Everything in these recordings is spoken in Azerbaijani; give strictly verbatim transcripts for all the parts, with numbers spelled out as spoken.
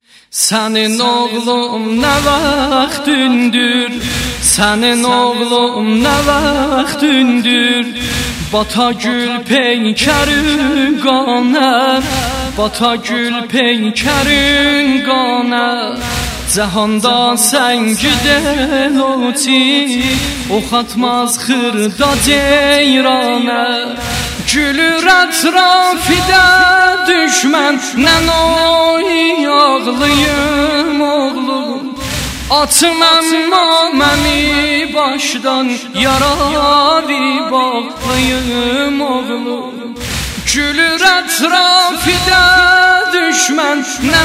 Sənin oğlum nə vaxtündür, sənin oğlum nə vaxtündür, bata gül peykərin qanə, bata gül peykərin qanə. Cəhanda sən gidəl oti, ox atmaz xırda ceyranə. Gülür ətrafidə düşmən, nənoy ağlıyım oğlum. Atım əmma məni başdan yaravi bağlıyım oğlum. Gülür ətrafidə düşmən,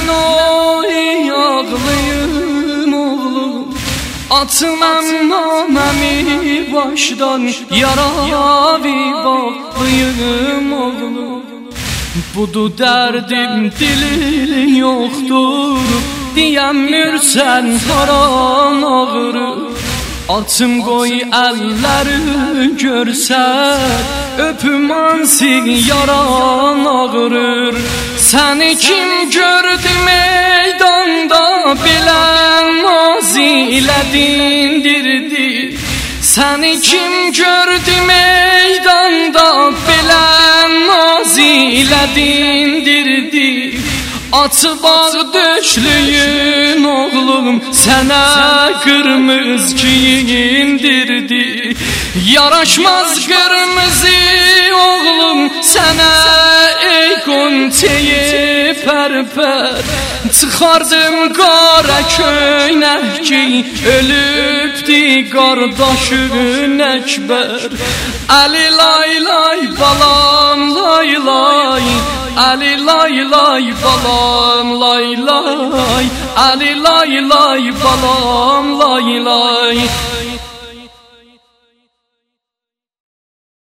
nənoy ağlıyım oğlum. Atım əmma məni başdan yaravi bağlıyım oğlum. Budur dərdim dilin yoxdur, deyəmirsən haran ağrır. Atım qoy əlləri görsən, öpüm ansig yaran ağrır. Səni kim gördü meydanda, bilən mazi ilə dindirdi. Səni kim gördü meydanda, bilən mazi ilə dindirdi. Atı bağ döşlüyün oğlum, sənə qırmızı giyindirdi. Yaraşmaz qırmızı oğlum sənə, ey qonçeyi pərpər. Çıxardım qara köynək ki, ölübdi qardaşın Əkbər. Əli lay lay balam lay lay, Əli lay lay balam lay lay, Əli lay lay balam lay lay.